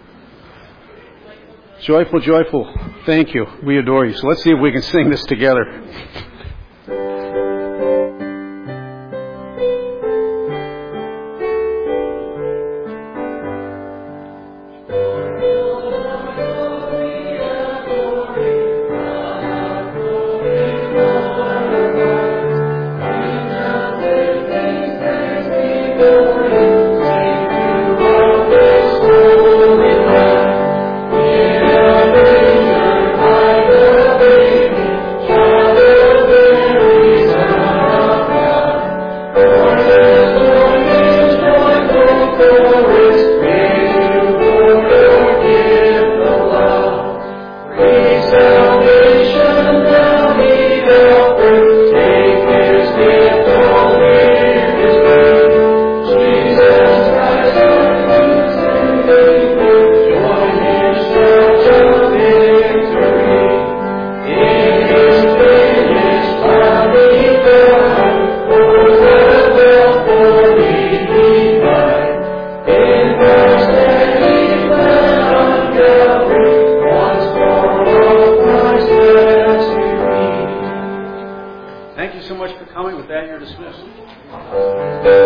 Joyful, Joyful. Thank you. We adore you. So let's see if we can sing this together. Thank you. much for coming. With that, you're dismissed.